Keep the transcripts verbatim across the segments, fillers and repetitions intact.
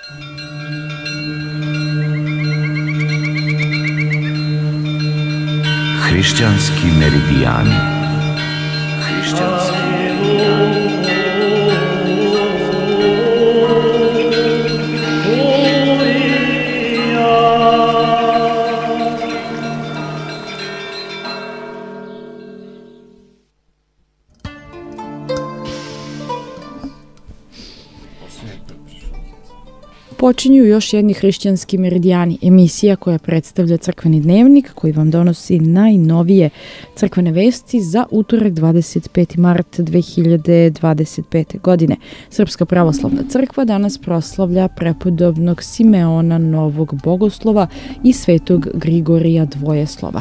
Hrišćanski meridijani. Hrišćanski meridijani. Počinju još jedni hrišćanski meridijani, emisija koja predstavlja crkveni dnevnik koji vam donosi najnovije crkvene vesti za utorak dvadeset peti mart dve hiljade dvadeset pete. godine. Srpska pravoslavna crkva danas proslavlja prepodobnog Simeona Novog Bogoslova i svetog Grigorija Dvojeslova.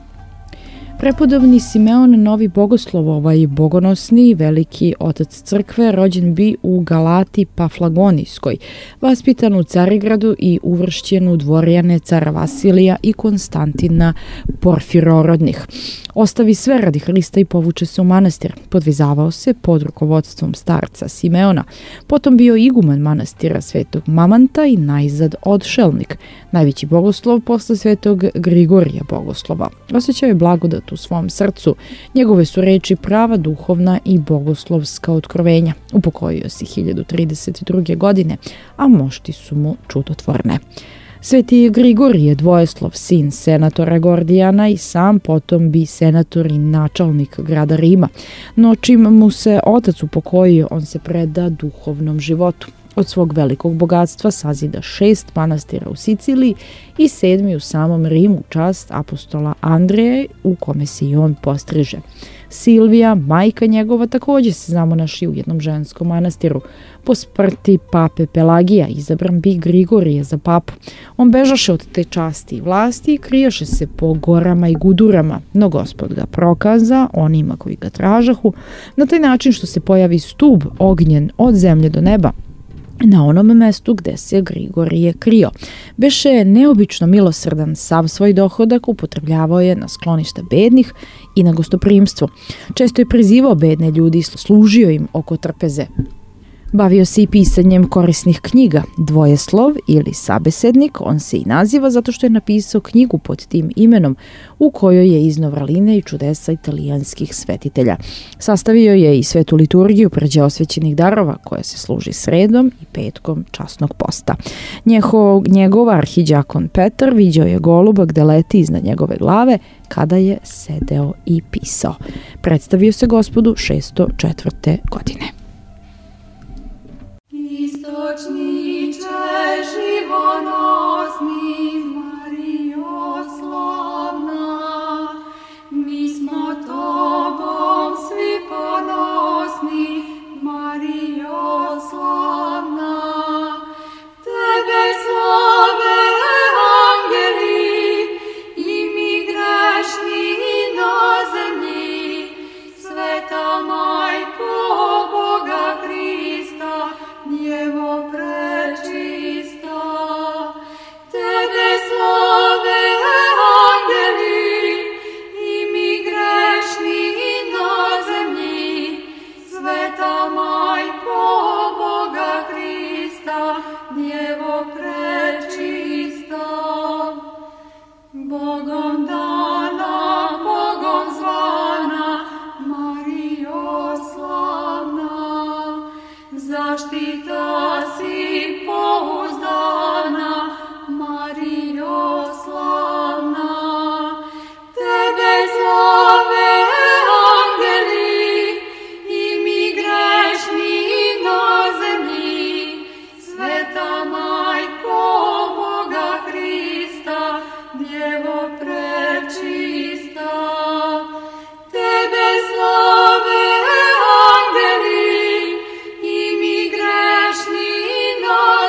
Prepodobni Simeon Novi Bogoslov, ovaj bogonosni veliki otac crkve, rođen bi u Galati Paflagonijskoj, vaspitan u Carigradu i uvršćen u dvorjane cara Vasilija i Konstantina Porfirorodnih. Ostavi sve radi Hrista i povuče se u manastir. Podvizavao se pod rukovodstvom starca Simeona, potom bio iguman manastira svetog Mamanta i najzad odšelnik, najveći bogoslov posle svetog Grigorija Bogoslova. Osjećao je blagodat u svom srcu. Njegove su reči prava duhovna i bogoslovska otkrovenja. Upokojio se hiljadu trideset druge. godine, a mošti su mu čudotvorne. Sveti Grigorije Dvojeslov, sin senatora Gordijana i sam potom bi senator i načelnik grada Rima. No čim mu se otac upokojio, on se preda duhovnom životu. Od svog velikog bogatstva sazida šest manastira u Siciliji i sedmi u samom Rimu, čast apostola Andreje, u kome se i on postriže. Silvija, majka njegova, također se zamonaši u jednom ženskom manastiru. Po smrti pape Pelagija izabran bi Grigorije za papu. On bežaše od te časti i vlasti i krijaše se po gorama i gudurama, no Gospod ga prokaza onima koji ga tražahu, na taj način što se pojavi stub ognjen od zemlje do neba na onom mestu gde se Grigorije krio. Beše neobično milosrdan, sav svoj dohodak upotrebljavao je na skloništa bednih i na gostoprimstvo. Često je prizivao bedne ljudi i služio im oko trpeze. Bavio se i pisanjem korisnih knjiga. Dvojeslov ili sabesednik, on se i naziva zato što je napisao knjigu pod tim imenom u kojoj je izneo vraline i čudesa italijanskih svetitelja. Sastavio je i svetu liturgiju pređe osvećenih darova koja se služi sredom i petkom časnog posta. Njegov, njegov arhiđakon Petar viđao je goluba gde leti iznad njegove glave kada je sedeo i pisao. Predstavio se Gospodu šesto četvrte. godine. Istočniče živonosni, Marijo slavna, mi smo tobom svi ponosni, Marijo slavna. Tebe slave angeli i mi grešni na zemlji, sveta majko Boga Hrista, Djevo prečista, tebe slave angeli i mi grešni na zemlji, sveta majko Boga Hrista, Djevo prečista. Bogom dana, Bogom zvana, Marijo slavna, zaštita si pouzdana, Marijo slavna. Tebe slave angeli i mi grešni na zemlji, sveta majko Boga Hrista, Djevo prečista. Tebe slave angeli i mi grešni na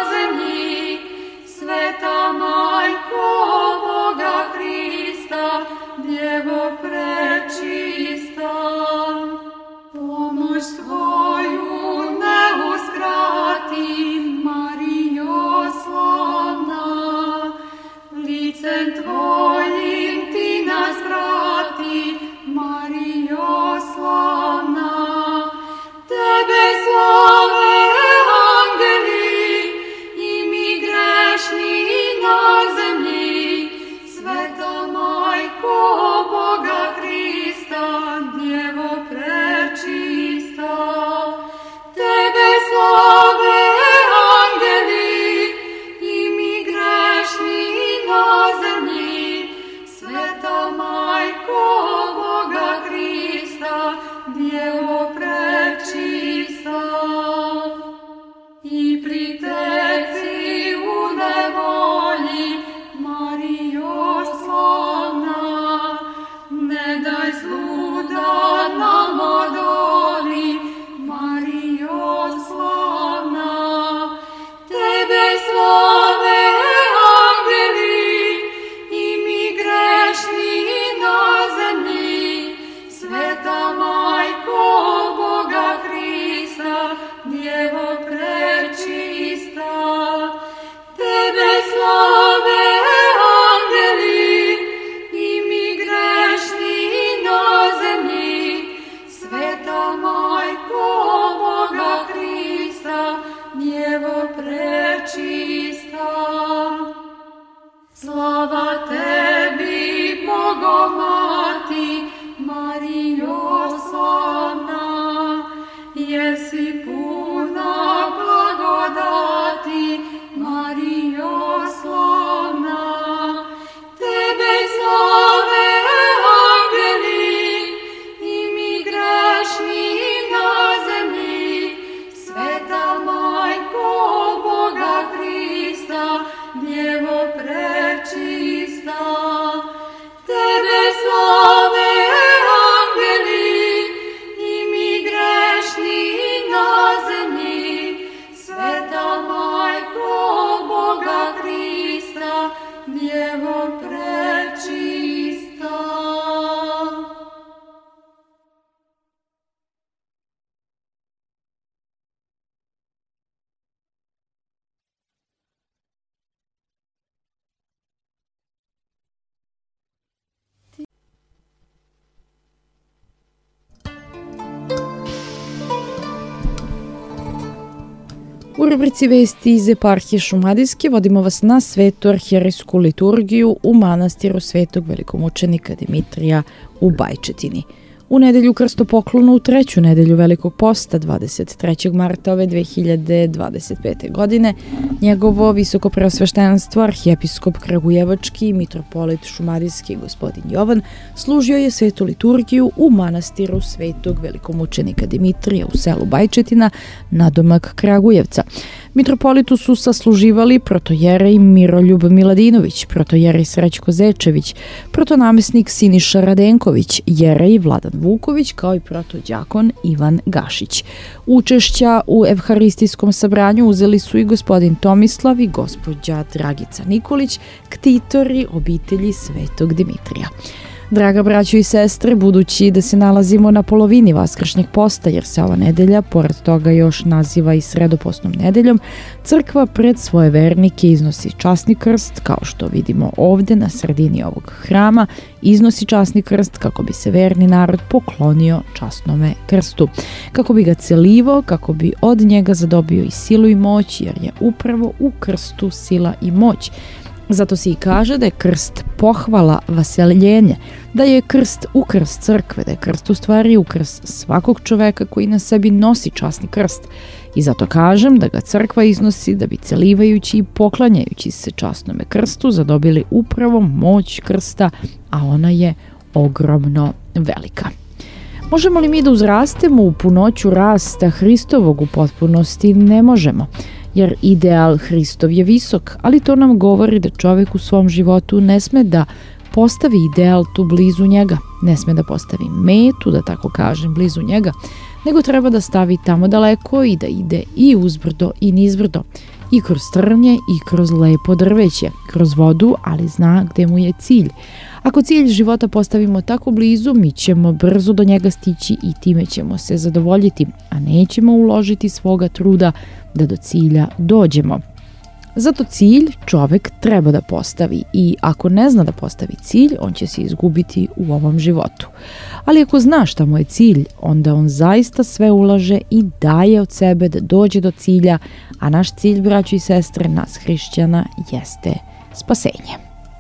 U rubrici Vesti iz eparhije Šumadijske vodimo vas na svetu arhijerejsku liturgiju u manastiru Svetog velikomučenika Dimitrija u Bajčetini. U nedelju krstopoklonu, u treću nedelju Velikog posta, dvadeset trećeg marta ove dve hiljade dvadeset pete. godine, njegovo visokopreosveštenstvo, arhijepiskop Kragujevački i mitropolit Šumadijski gospodin Jovan služio je svetu liturgiju u manastiru Svetog velikomučenika Dimitrija u selu Bajčetina, nadomak Kragujevca. Mitropolitu su sasluživali protojerej Miroljub Miladinović, protojerej Srećko Zečević, protonamesnik Siniša Radenković, jerej Vladan Vuković, kao i protođakon Ivan Gašić. Učešća u evharistijskom sabranju uzeli su i gospodin Tomislav i gospođa Dragica Nikolić, ktitori obitelji Svetog Dimitrija. Draga braćo i sestre, budući da se nalazimo na polovini vaskršnjeg posta, jer se ova nedelja, pored toga još naziva i sredopostnom nedeljom, crkva pred svoje vernike iznosi časni krst, kao što vidimo ovde na sredini ovog hrama, iznosi časni krst kako bi se verni narod poklonio časnome krstu, kako bi ga celivao, kako bi od njega zadobio i silu i moć, jer je upravo u krstu sila i moć. Zato se i kaže da je krst pohvala, vaseljenje, da je krst ukras crkve, da je krst u stvari ukras svakog čoveka koji na sebi nosi časni krst. I zato kažem da ga crkva iznosi da bi celivajući i poklanjajući se časnome krstu zadobili upravo moć krsta, a ona je ogromno velika. Možemo li mi da uzrastemo u punoću rasta Hristovog u potpunosti? Ne možemo. Jer ideal Hristov je visok, ali to nam govori da čovek u svom životu ne sme da postavi ideal tu blizu njega, ne sme da postavi metu, da tako kažem, blizu njega, nego treba da stavi tamo daleko i da ide i uzbrdo i nizbrdo, i kroz trnje i kroz lepo drveće, kroz vodu, ali zna gde mu je cilj. Ako cilj života postavimo tako blizu, mi ćemo brzo do njega stići i time ćemo se zadovoljiti, a nećemo uložiti svoga truda da do cilja dođemo. Zato cilj čovek treba da postavi i ako ne zna da postavi cilj, on će se izgubiti u ovom životu. Ali ako zna šta mu je cilj, onda on zaista sve ulaže i daje od sebe da dođe do cilja, a naš cilj, braćo i sestre, nas hrišćana, jeste spasenje.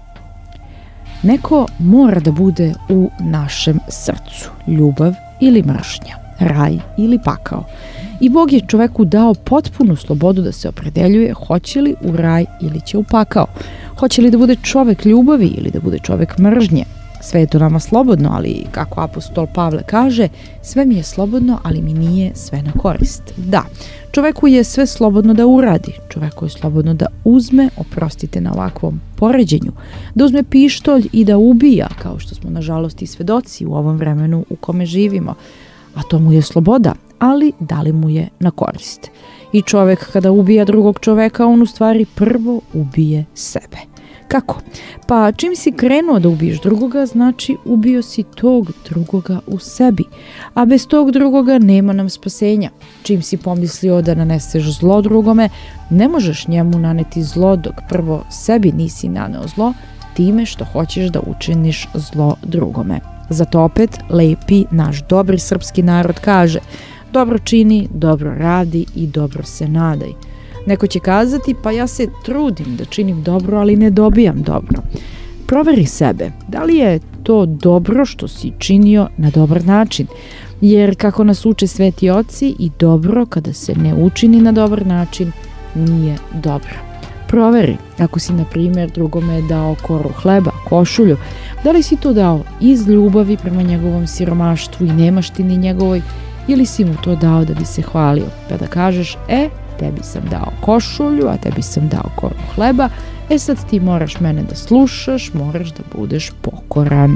Neko mora da bude u našem srcu, ljubav ili mržnja, raj ili pakao. I Bog je čoveku dao potpunu slobodu da se opredeljuje hoće li u raj ili će u pakao. Hoće li da bude čovek ljubavi ili da bude čovek mržnje. Sve je to nama slobodno, ali kako apostol Pavle kaže, sve mi je slobodno, ali mi nije sve na korist. Da, čoveku je sve slobodno da uradi, čoveku je slobodno da uzme, oprostite na ovakvom poređenju, da uzme pištolj i da ubija, kao što smo nažalost i svedoci u ovom vremenu u kome živimo, a to mu je sloboda, ali da li mu je na korist. I čovek kada ubija drugog čoveka, on u stvari prvo ubije sebe. Kako? Pa čim si krenuo da ubiješ drugoga, znači ubio si tog drugoga u sebi, a bez tog drugoga nema nam spasenja. Čim si pomislio da naneseš zlo drugome, ne možeš njemu naneti zlo dok prvo sebi nisi naneo zlo time što hoćeš da učiniš zlo drugome. Zato opet lepi naš dobri srpski narod kaže: dobro čini, dobro radi i dobro se nadaj. Neko će kazati, pa ja se trudim da činim dobro, ali ne dobijam dobro. Proveri sebe, da li je to dobro što si činio na dobar način, jer kako nas uče sveti oci, i dobro kada se ne učini na dobar način nije dobro. Proveri, ako si na primjer drugome dao koru hleba, košulju, da li si to dao iz ljubavi prema njegovom siromaštvu i nemaštini njegovoj, ili si mu to dao da bi se hvalio, pa da kažeš, e, tebi sam dao košulju, a tebi sam dao koru hleba, e sad ti moraš mene da slušaš, moraš da budeš pokoran.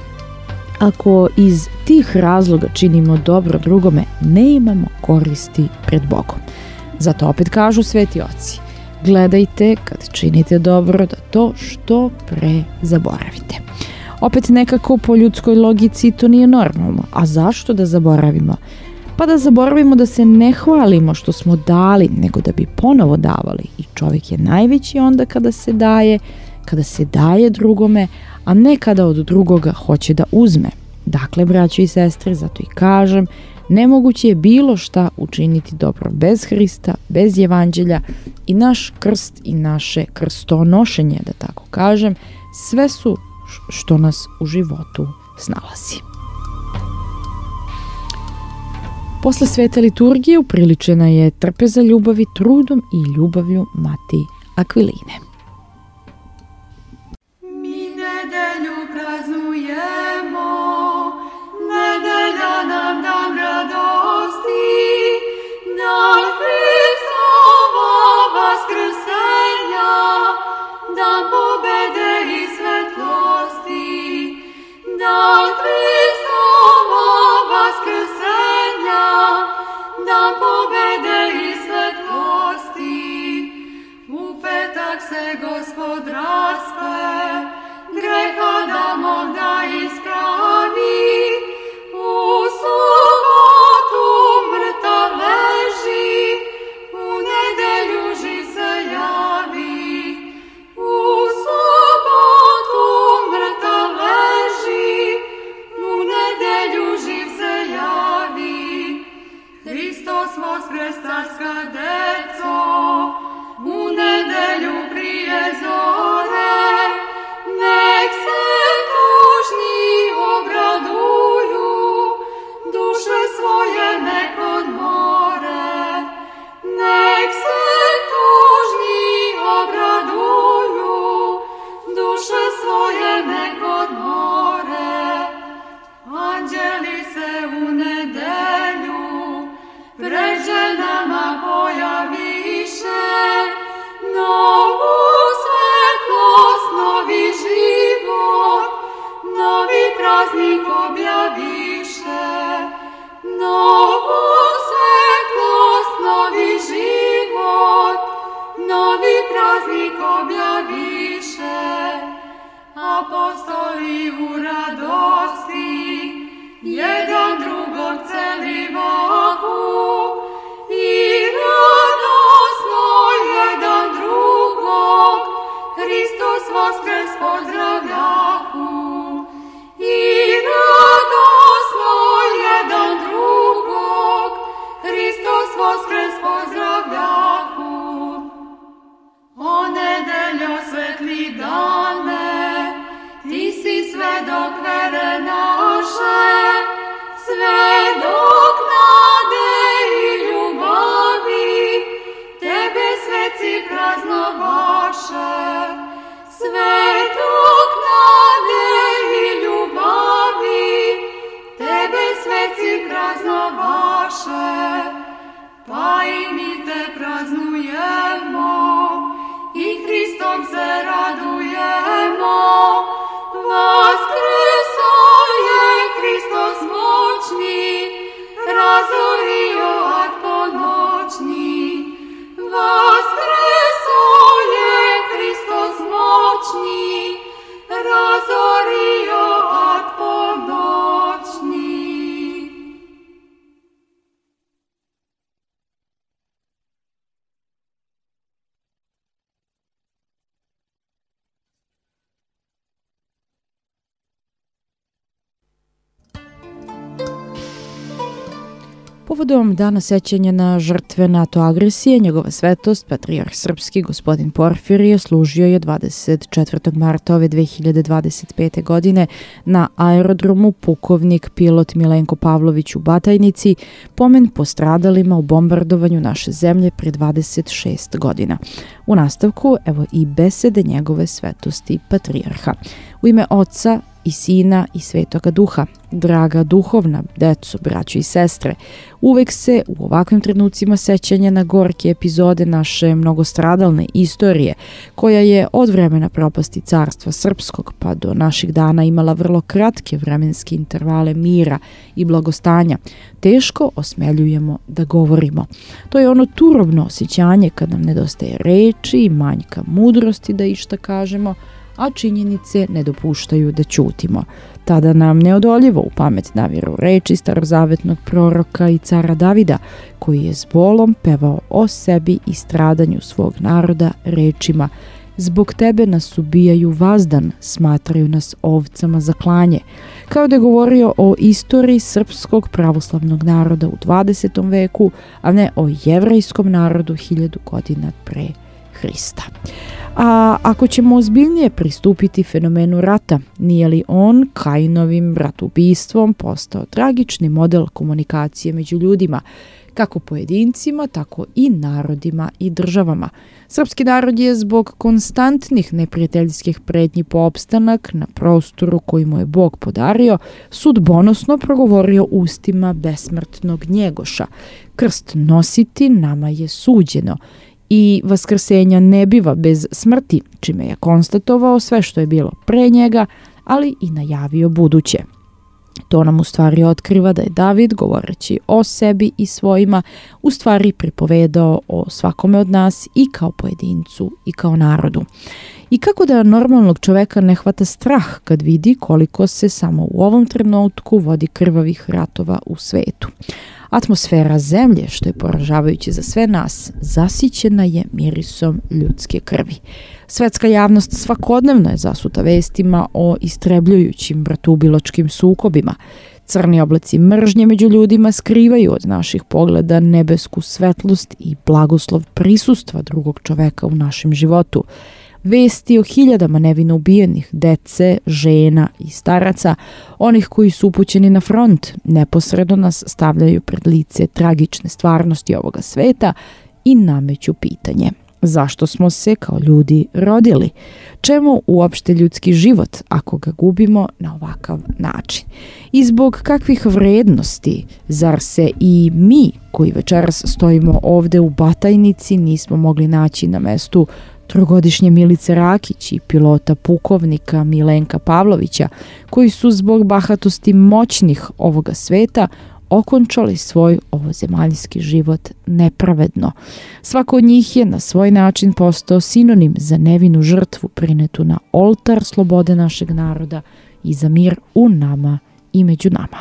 Ako iz tih razloga činimo dobro drugome, ne imamo koristi pred Bogom. Zato opet kažu sveti oci, gledajte kad činite dobro da to što pre zaboravite. Opet nekako po ljudskoj logici to nije normalno. A zašto da zaboravimo? Pa da zaboravimo da se ne hvalimo što smo dali, nego da bi ponovo davali. I čovjek je najveći onda kada se daje, kada se daje drugome, a ne kada od drugoga hoće da uzme. Dakle, braćo i sestre, zato i kažem, nemoguće je bilo šta učiniti dobro bez Hrista, bez Evanđelja i naš krst i naše krstonošenje, da tako kažem, sve su što nas u životu snalazi. Posle svete liturgije upriličena je trpeza ljubavi trudom i ljubavlju Mati Akviline. Mi nedelju praznujemo, nedelja nam dan radosti, dan Hristova vaskrsenja, dan pobede i svetlosti, dan Hristova vaskrsenja, dan pobede i svetlosti. U petak se Gospod raspe, greha Adamov da ispravi, u subotu mrtav leži, u nedelju živ se javi. U subotu mrtav leži, u nedelju živ se javi. Hristos voskres, carska deco, u nedelju prije zore, nek se tužni obraduju, duše svoje nek odmore. Nek se tužni obraduju, duše svoje nek odmore. Anđeli se u nedelju pred ženama pojaviše, novu svetlost, novi život, novi praznik objaviše. Novu svetlost, novi život, novi praznik objaviše. Apostoli u radosti, jedan drugog celivahu, i radosno jedan drugog Hristos voskres pozdravljahu. I radosno jedan drugog Hristos voskres pozdravljahu. O nedeljo svetli dane, ti si svedok vere naše, svedok nade i ljubavi, tebe sveci praznovaše. Svedok nade i ljubavi, tebe sveci praznovaše. Pa i mi te praznujemo, i Hristom se radujemo. Vaskreso je Hristos moćni, razorio ad ponoćni. Vaskreso je Hristos moćni, razorio ad ponoćni. Povodom dana sećanja na žrtve NATO agresije, njegova svetost, patrijarh srpski gospodin Porfirije, služio je dvadeset četvrtog marta ove dve hiljade dvadeset pete. godine na aerodromu pukovnik pilot Milenko Pavlović u Batajnici, pomen postradalima u bombardovanju naše zemlje pre dvadeset šest godina. U nastavku, evo i besede njegove svetosti patrijarha. U ime Oca i Sina i Svetoga Duha, draga duhovna deco, braćo i sestre, uvek se u ovakvim trenucima sećanja na gorke epizode naše mnogostradalne istorije, koja je od vremena propasti carstva srpskog pa do naših dana imala vrlo kratke vremenske intervale mira i blagostanja, teško osmeljujemo da govorimo. To je ono turobno osjećanje kad nam nedostaje reči i manjka mudrosti da išta kažemo, a činjenice ne dopuštaju da ćutimo. Tada nam neodoljivo u pamet naviru reči starozavetnog proroka i cara Davida, koji je s bolom pevao o sebi i stradanju svog naroda rečima: Zbog tebe nas ubijaju vazdan, smatraju nas ovcama za klanje. Kao da je govorio o istoriji srpskog pravoslavnog naroda u dvadesetom veku, a ne o jevrejskom narodu hiljadu godina pre Hrista. A ako ćemo ozbiljnije pristupiti fenomenu rata, nije li on Kainovim bratubistvom postao tragični model komunikacije među ljudima, kako pojedincima, tako i narodima i državama? Srpski narod je zbog konstantnih neprijateljskih pretnji po opstanak na prostoru koji mu je Bog podario, sudbonosno progovorio ustima besmrtnog Njegoša. Krst nositi nama je suđeno i vaskrsenja ne biva bez smrti, čime je konstatovao sve što je bilo pre njega, ali i najavio buduće. To nam u stvari otkriva da je David, govoreći o sebi i svojima, u stvari pripovedao o svakome od nas i kao pojedincu i kao narodu. I kako da normalnog čoveka ne hvata strah kad vidi koliko se samo u ovom trenutku vodi krvavih ratova u svetu. Atmosfera zemlje, što je poražavajuće za sve nas, zasićena je mirisom ljudske krvi. Svetska javnost svakodnevno je zasuta vestima o istrebljujućim bratubiločkim sukobima. Crni oblaci mržnje među ljudima skrivaju od naših pogleda nebesku svetlost i blagoslov prisustva drugog čoveka u našem životu. Vesti o hiljadama nevino ubijenih dece, žena i staraca, onih koji su upućeni na front, neposredno nas stavljaju pred lice tragične stvarnosti ovoga sveta i nameću pitanje: zašto smo se kao ljudi rodili? Čemu uopšte ljudski život ako ga gubimo na ovakav način? I zbog kakvih vrednosti, zar se i mi koji večeras stojimo ovde u Batajnici nismo mogli naći na mestu trogodišnje Milice Rakić i pilota pukovnika Milenka Pavlovića, koji su zbog bahatosti moćnih ovoga sveta okončali svoj ovozemaljski život nepravedno. Svako od njih je na svoj način postao sinonim za nevinu žrtvu prinetu na oltar slobode našeg naroda i za mir u nama i među nama.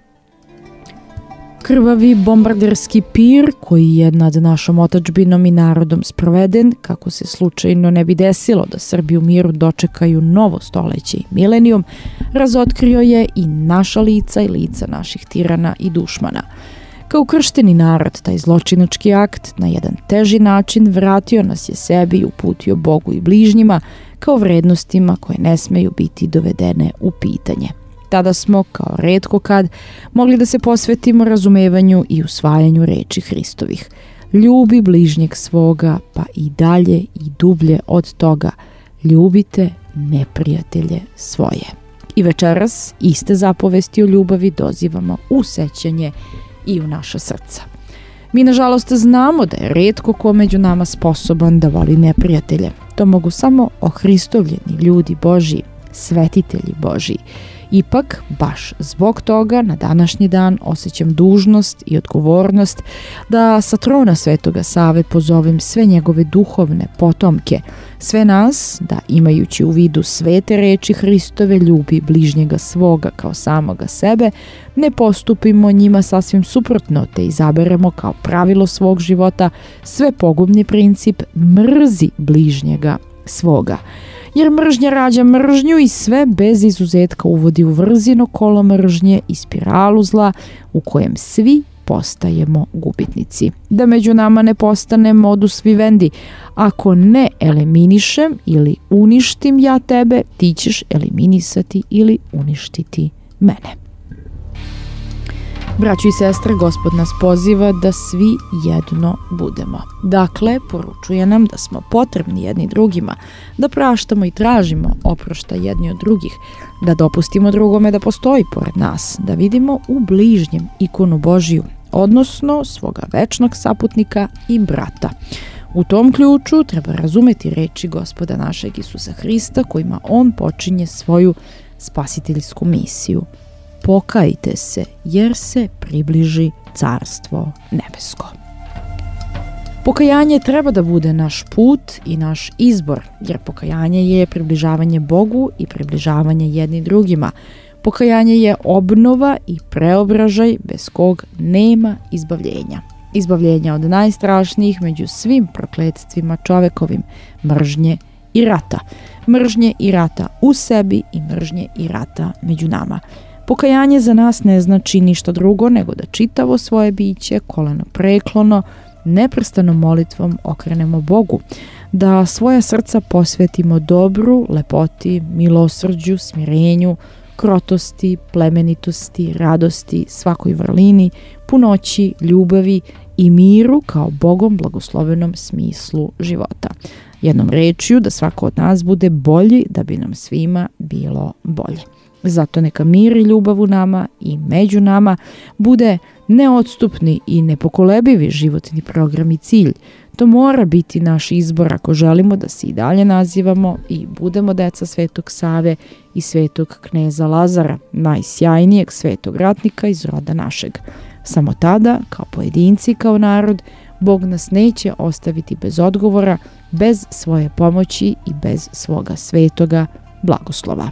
Krvavi bombarderski pir koji je nad našom otadžbinom i narodom sproveden, kako se slučajno ne bi desilo da Srbi u miru dočekaju novo stoleće i milenijum, razotkrio je i naša lica i lica naših tirana i dušmana. Kao kršteni narod, taj zločinački akt na jedan teži način vratio nas je sebi i uputio Bogu i bližnjima kao vrednostima koje ne smeju biti dovedene u pitanje. Tada smo, kao retko kad, mogli da se posvetimo razumevanju i usvajanju reči Hristovih. Ljubi bližnjeg svoga, pa i dalje i dublje od toga, ljubite neprijatelje svoje. I večeras iste zapovesti o ljubavi dozivamo u sećanje i u naša srca. Mi, nažalost, znamo da je retko ko među nama sposoban da voli neprijatelje. To mogu samo ohristovljeni ljudi Božji, svetitelji Božji. Ipak, baš zbog toga, na današnji dan osjećam dužnost i odgovornost da sa trona Svetoga Save pozovem sve njegove duhovne potomke, sve nas da, imajući u vidu svete reči Hristove, ljubi bližnjega svoga kao samoga sebe, ne postupimo njima sasvim suprotno, te izaberemo kao pravilo svog života sve pogubni princip mrzi bližnjega svoga. Jer mržnja rađa mržnju i sve bez izuzetka uvodi u vrzino kolo mržnje i spiralu zla u kojem svi postajemo gubitnici. Da među nama ne postane modus vivendi: ako ne eliminišem ili uništim ja tebe, ti ćeš eliminisati ili uništiti mene. Braćo i sestre, Gospod nas poziva da svi jedno budemo. Dakle, poručuje nam da smo potrebni jedni drugima, da praštamo i tražimo oprošta jedni od drugih, da dopustimo drugome da postoji pored nas, da vidimo u bližnjem ikonu Božiju, odnosno svoga večnog saputnika i brata. U tom ključu treba razumeti reči Gospoda našeg Isusa Hrista, kojima on počinje svoju spasiteljsku misiju. Pokajte se, jer se približi carstvo nebesko. Pokajanje treba da bude naš put i naš izbor, jer pokajanje je približavanje Bogu i približavanje jedni drugima. Pokajanje je obnova i preobražaj bez kog nema izbavljenja. Izbavljenja od najstrašnijih među svim prokletствima čovekovim, mržnje i rata. Mržnje i rata u sebi i mržnje i rata među nama. Pokajanje za nas ne znači ništa drugo nego da čitavo svoje biće, koleno preklono, neprestanom molitvom okrenemo Bogu, da svoja srca posvetimo dobru, lepoti, milosrđu, smirenju, krotosti, plemenitosti, radosti, svakoj vrlini, punoći, ljubavi i miru kao Bogom blagoslovenom smislu života. Jednom rečju da svako od nas bude bolji da bi nam svima bilo bolje. Zato neka mir i ljubav u nama i među nama bude neodstupni i nepokolebivi životni program i cilj. To mora biti naš izbor ako želimo da se i dalje nazivamo i budemo deca Svetog Save i Svetog kneza Lazara, najsjajnijeg svetog ratnika iz roda našeg. Samo tada, kao pojedinci i kao narod, Bog nas neće ostaviti bez odgovora, bez svoje pomoći i bez svoga svetoga blagoslova.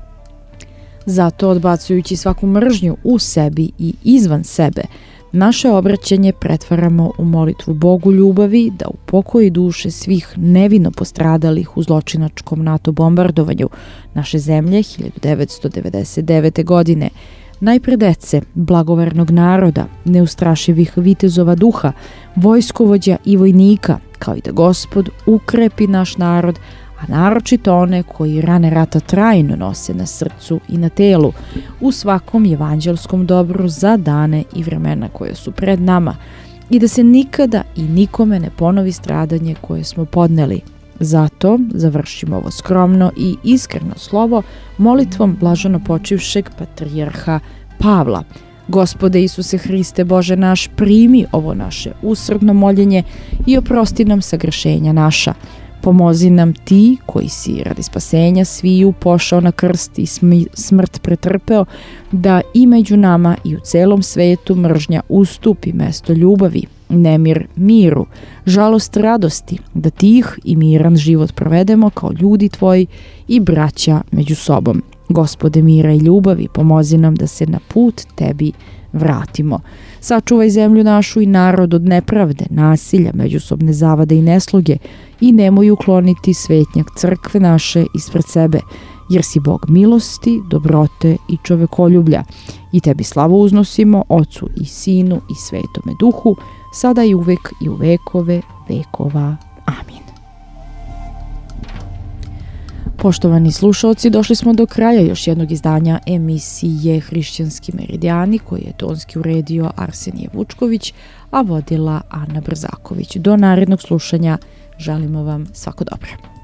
Zato, odbacujući svaku mržnju u sebi i izvan sebe, naše obraćanje pretvaramo u molitvu Bogu ljubavi da upokoji duše svih nevino postradalih u zločinačkom NATO bombardovanju naše zemlje hiljadu devetsto devedeset devete. godine. Najpre dece, blagovernog naroda, neustrašivih vitezova duha, vojskovođa i vojnika, kao i da Gospod ukrepi naš narod, a naročito one koji rane rata trajno nose na srcu i na telu, u svakom evanđelskom dobru za dane i vremena koje su pred nama, i da se nikada i nikome ne ponovi stradanje koje smo podneli. Zato završimo ovo skromno i iskreno slovo molitvom blaženo počivšeg patrijarha Pavla. Gospode Isuse Hriste, Bože naš, primi ovo naše usrdno moljenje i oprosti nam sagrešenja naša. Pomozi nam ti koji si radi spasenja sviju pošao na krst i smrt pretrpeo, da i među nama i u celom svetu mržnja ustupi mesto ljubavi, nemir miru, žalost radosti, da tih i miran život provedemo kao ljudi tvoji i braća među sobom. Gospode mira i ljubavi, pomozi nam da se na put tebi vratimo. Sačuvaj zemlju našu i narod od nepravde, nasilja, međusobne zavade i nesloge i nemoj ukloniti svetnjak crkve naše ispred sebe, jer si Bog milosti, dobrote i čovekoljublja. I tebi slavu uznosimo, Ocu i Sinu i Svetome Duhu, sada i uvek i u vekove vekova. Amin. Poštovani slušalci, došli smo do kraja još jednog izdanja emisije Hrišćanski meridijani, koji je tonski uredio Arsenije Vučković, a vodila Ana Brzaković. Do narednog slušanja želimo vam svako dobro.